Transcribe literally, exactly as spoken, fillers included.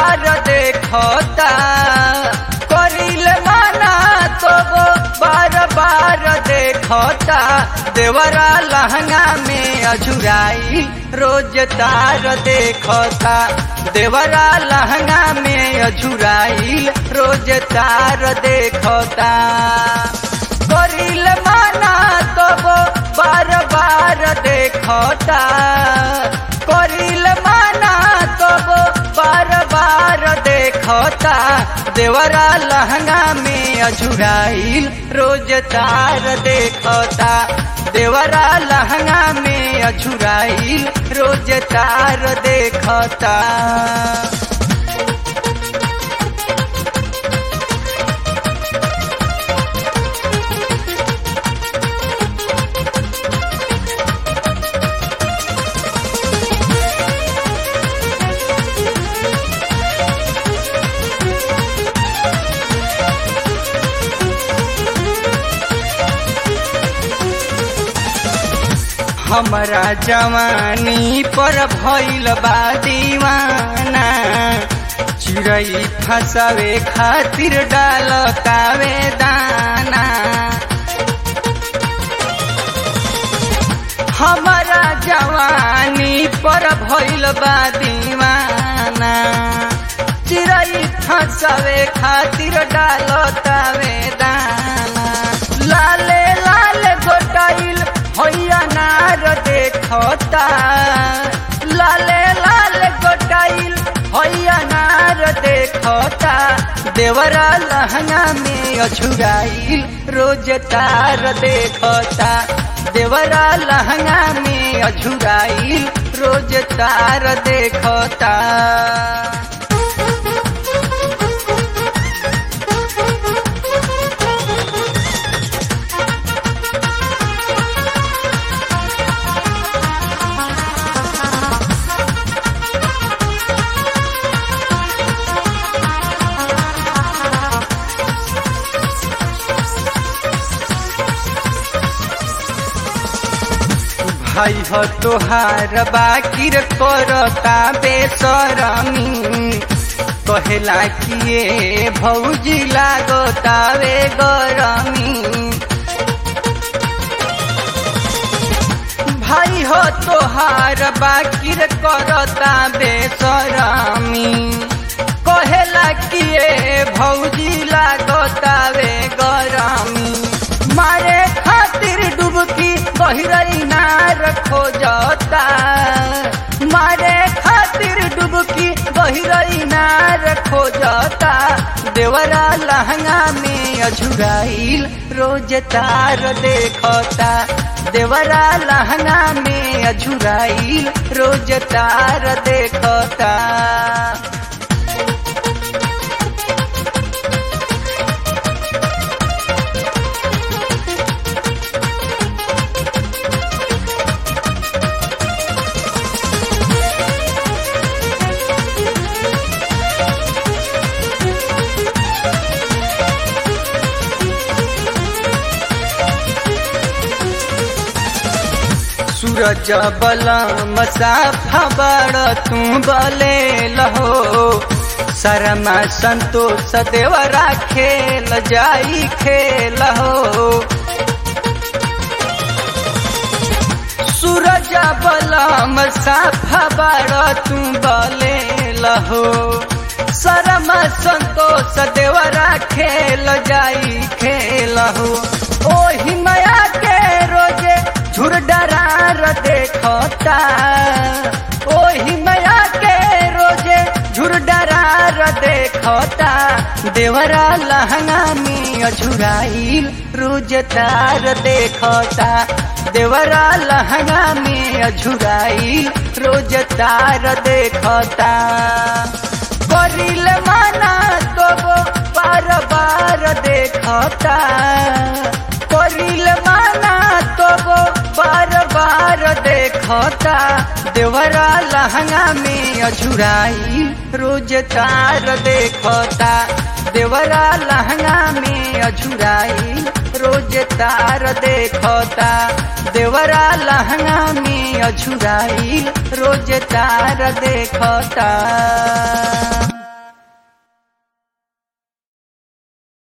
बार देखता करिल माना तो वो बार बार देखता देवरा लहंगा में अझुराई रोज तार देखता देवरा लहंगा में अझुराई रोज तार देखता करिल माना तो वो बार बार देखता करिल माना तो वो बार बार देखता देवरा लहंगा में अझुराइल रोज तार देखता देवरा लहंगा में अझुराइल रोज तार देखता। हमरा जवानी पर भइल बा दीवाना चिड़ै फसावे खातिर डालतावे दाना हमरा जवानी पर भइल बा दीवाना चिड़ै फसावे खातिर डालतावे दाना लाले लाल गोटाइल होइया नार देखता लाले लाल गोटाइल होइया नार देखता देवरा लहंगा में अझुराइल रोज तार देखता देवरा लहंगा में अझुराइल रोज तार देखता। भाई हो तोहार बाकिर करता बेसरमी कहेला किए भौजी लागतावे गरमी भाई हो तोहार बाकिर करता बेसरमी कहेला किए भौजी लागतावे गरमी मारे खातिर डुबकी गहराई नार खोजता मारे खातिर डुबकी गहराई नार खोजता देवरा लहंगा में अझुराइल रोज तार देखता देवरा लहंगा में अझुराइल रोज तार देखता। सूरज बलम साफा बड़ तू बले लहो शर्मा संतोष देवरा खेल जाई खेल हो सूरज बलम साफा बड़ तू बले लहो शर्मा संतोष देवरा खेल जाई खेल हो ओही माया के रोजे झुर डरार देखता ओही माया के रोजे झुर डरार देखता देवरा लहंगा में अझुराइल रोज तार देखता देवरा लहंगा में अझुराइल रोज तार देखता करिल माना तो वो बार बार देखता करिल माना तो वो बार बार देखता देवरा लहंगा में अझुराई रोज तार देखता देवरा लहंगा में अझुराई रोज तार देखता देवरा लहंगा में अझुराई रोज तार देखता।